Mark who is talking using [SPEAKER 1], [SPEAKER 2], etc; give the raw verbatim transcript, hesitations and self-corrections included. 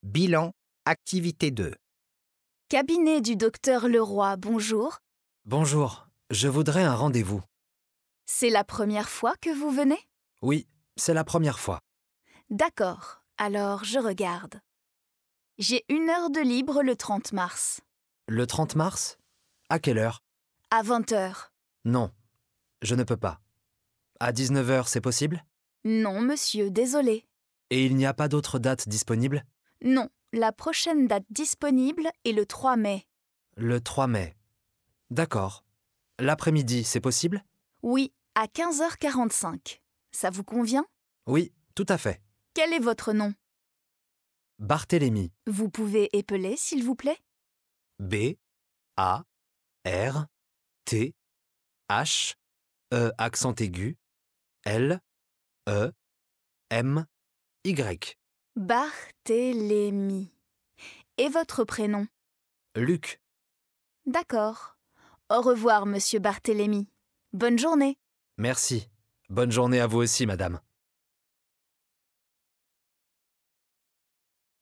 [SPEAKER 1] Bilan, activité deux.
[SPEAKER 2] Cabinet du docteur Leroy, bonjour.
[SPEAKER 3] Bonjour, je voudrais un rendez-vous.
[SPEAKER 2] C'est la première fois que vous venez?
[SPEAKER 3] Oui, c'est la première fois.
[SPEAKER 2] D'accord, alors je regarde. J'ai une heure de libre le trente mars.
[SPEAKER 3] Le trente mars? À quelle heure?
[SPEAKER 2] À vingt heures.
[SPEAKER 3] Non, je ne peux pas. À dix-neuf heures, c'est possible?
[SPEAKER 2] Non, monsieur, désolé.
[SPEAKER 3] Et il n'y a pas d'autre date disponible?
[SPEAKER 2] Non, la prochaine date disponible est le trois mai.
[SPEAKER 3] Le trois mai. D'accord. L'après-midi, c'est possible?
[SPEAKER 2] Oui, à quinze heures quarante-cinq. Ça vous convient?
[SPEAKER 3] Oui, tout à fait.
[SPEAKER 2] Quel est votre nom?
[SPEAKER 3] Barthélemy.
[SPEAKER 2] Vous pouvez épeler, s'il vous plaît?
[SPEAKER 3] B, A, R, T, H, E accent aigu, L, E, M, Y.
[SPEAKER 2] Barthélemy. Et votre prénom?
[SPEAKER 3] Luc.
[SPEAKER 2] D'accord. Au revoir, monsieur Barthélemy. Bonne journée.
[SPEAKER 3] Merci. Bonne journée à vous aussi, madame.